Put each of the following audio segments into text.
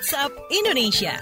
WhatsApp Indonesia.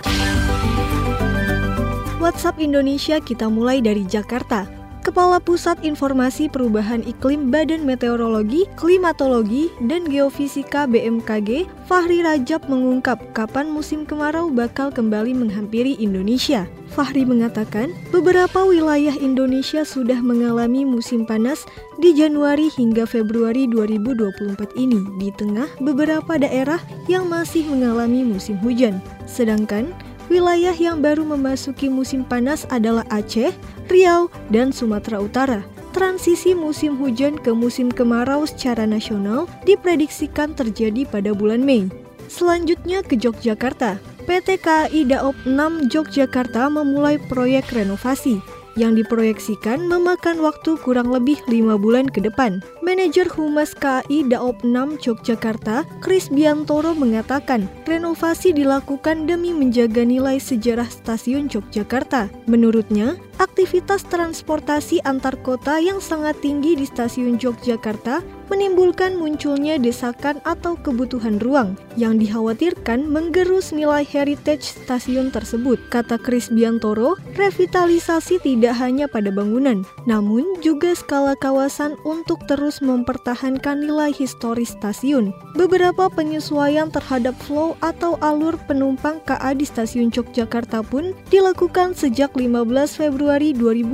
WhatsApp Indonesia kita mulai dari Jakarta. Kepala Pusat Informasi Perubahan Iklim Badan Meteorologi, Klimatologi, dan Geofisika BMKG, Fahri Rajab mengungkap kapan musim kemarau bakal kembali menghampiri Indonesia. Fahri mengatakan, beberapa wilayah Indonesia sudah mengalami musim panas di Januari hingga Februari 2024 ini, di tengah beberapa daerah yang masih mengalami musim hujan. Sedangkan wilayah yang baru memasuki musim panas adalah Aceh, Riau, dan Sumatera Utara. Transisi musim hujan ke musim kemarau secara nasional diprediksikan terjadi pada bulan Mei. Selanjutnya ke Yogyakarta. PT KAI Daob 6 Yogyakarta memulai proyek renovasi yang diproyeksikan memakan waktu kurang lebih 5 bulan ke depan. Manajer Humas KAI Daob 6 Yogyakarta, Kris Biantoro mengatakan, renovasi dilakukan demi menjaga nilai sejarah stasiun Yogyakarta. Menurutnya, aktivitas transportasi antar kota yang sangat tinggi di stasiun Yogyakarta menimbulkan munculnya desakan atau kebutuhan ruang yang dikhawatirkan menggerus nilai heritage stasiun tersebut. Kata Kris Biantoro, revitalisasi tidak hanya pada bangunan, namun juga skala kawasan untuk terus mempertahankan nilai historis stasiun. Beberapa penyesuaian terhadap flow atau alur penumpang KA di stasiun Yogyakarta pun dilakukan sejak 15 Februari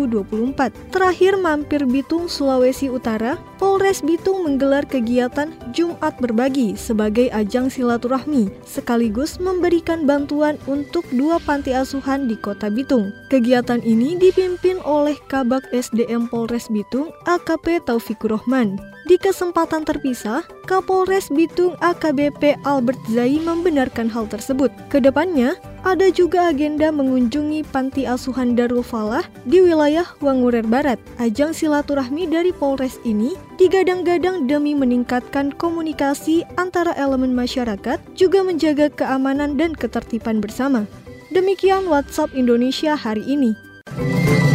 2024. Terakhir mampir Bitung, Sulawesi Utara, Polres Bitung menggelar kegiatan Jumat Berbagi sebagai ajang silaturahmi, sekaligus memberikan bantuan untuk 2 panti asuhan di Kota Bitung. Kegiatan ini dipimpin oleh Kabag SDM Polres Bitung, AKP Taufikur Rahman. Di kesempatan terpisah, Kapolres Bitung AKBP Albert Zai membenarkan hal tersebut. Kedepannya, ada juga agenda mengunjungi panti asuhan Darul Falah di wilayah Wangurer Barat. Ajang silaturahmi dari Polres ini digadang-gadang demi meningkatkan komunikasi antara elemen masyarakat, juga menjaga keamanan dan ketertiban bersama. Demikian WhatsApp Indonesia hari ini.